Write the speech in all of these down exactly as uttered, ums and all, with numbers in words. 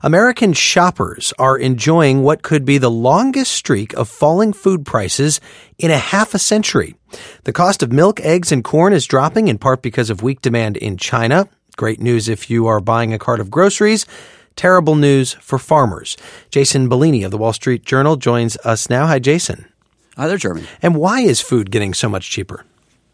American shoppers are enjoying what could be the longest streak of falling food prices in a half a century. The cost of milk, eggs, and corn is dropping in part because of weak demand in China. Great news if you are buying a cart of groceries. Terrible news for farmers. Jason Bellini of the Wall Street Journal joins us now. Hi, Jason. Hi there, Jeremy. And why is food getting so much cheaper?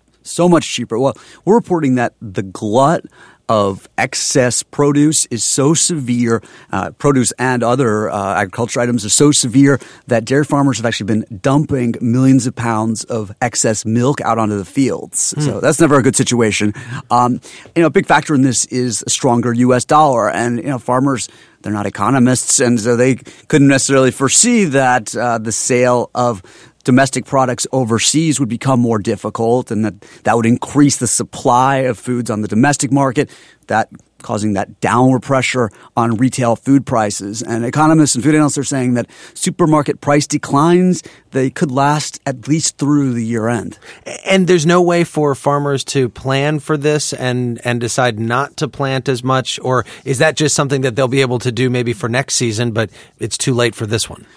So much cheaper. Well, we're reporting that the glut of excess produce is so severe, uh, produce and other uh, agriculture items are so severe that dairy farmers have actually been dumping millions of pounds of excess milk out onto the fields. Mm. So that's never a good situation. Um, you know, a big factor in this is a stronger U S dollar, and you know, farmers, they're not economists, and so they couldn't necessarily foresee that uh, the sale of domestic products overseas would become more difficult, and that that would increase the supply of foods on the domestic market, that causing that downward pressure on retail food prices. And economists and food analysts are saying that supermarket price declines, they could last at least through the year end. And there's no way for farmers to plan for this and, and decide not to plant as much? Or is that just something that they'll be able to do maybe for next season, but it's too late for this one?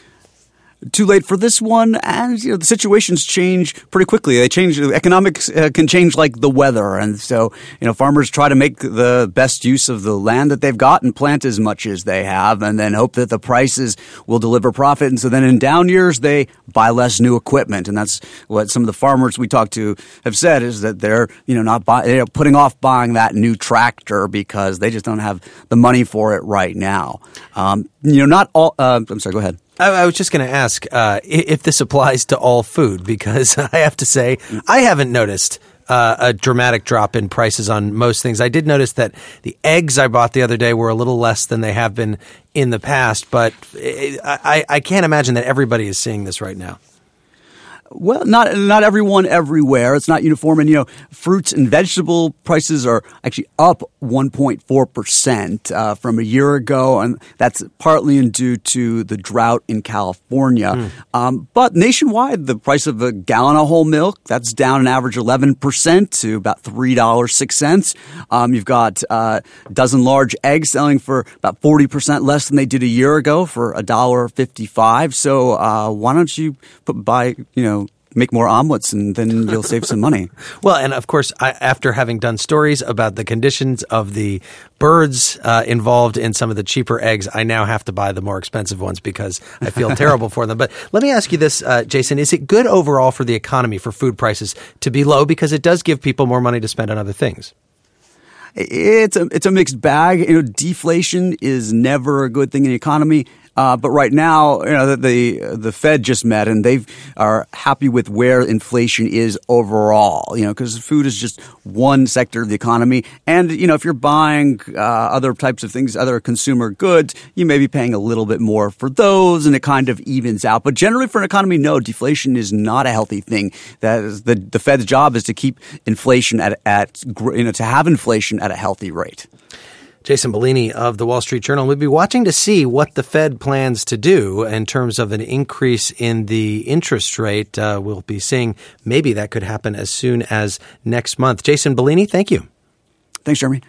Too late for this one, and you know the situations change pretty quickly. They change. Economics uh, can change like the weather, and so you know farmers try to make the best use of the land that they've got and plant as much as they have, and then hope that the prices will deliver profit. And so then in down years they buy less new equipment, and that's what some of the farmers we talked to have said is that they're you know not buy, they're putting off buying that new tractor because they just don't have the money for it right now. Um, you know, not all. Uh, I'm sorry. Go ahead. I was just going to ask uh, if this applies to all food, because I have to say I haven't noticed uh, a dramatic drop in prices on most things. I did notice that the eggs I bought the other day were a little less than they have been in the past, but I, I can't imagine that everybody is seeing this right now. Well, not not everyone everywhere. It's not uniform. And, you know, fruits and vegetable prices are actually up one point four percent uh, from a year ago. And that's partly due to the drought in California. Mm. Um, but nationwide, the price of a gallon of whole milk, that's down an average eleven percent to about three dollars and six cents. Um, you've got uh, a dozen large eggs selling for about forty percent less than they did a year ago for one dollar and fifty-five cents. So uh, why don't you put buy, you know, make more omelets, and then you'll save some money. Well, and of course, I, after having done stories about the conditions of the birds uh, involved in some of the cheaper eggs, I now have to buy the more expensive ones because I feel terrible for them. But let me ask you this, uh, Jason. Is it good overall for the economy for food prices to be low, because it does give people more money to spend on other things? It's a, it's a mixed bag. You know, deflation is never a good thing in the economy. Uh, but right now, you know, the, the the Fed just met, and they are happy with where inflation is overall. You know, because food is just one sector of the economy, and you know, if you're buying uh, other types of things, other consumer goods, you may be paying a little bit more for those, and it kind of evens out. But generally, for an economy, no, deflation is not a healthy thing. That is the the Fed's job is to keep inflation at at you know to have inflation at a healthy rate. Jason Bellini of the Wall Street Journal. We'll be watching to see what the Fed plans to do in terms of an increase in the interest rate. Uh, we'll be seeing maybe that could happen as soon as next month. Jason Bellini, thank you. Thanks, Jeremy.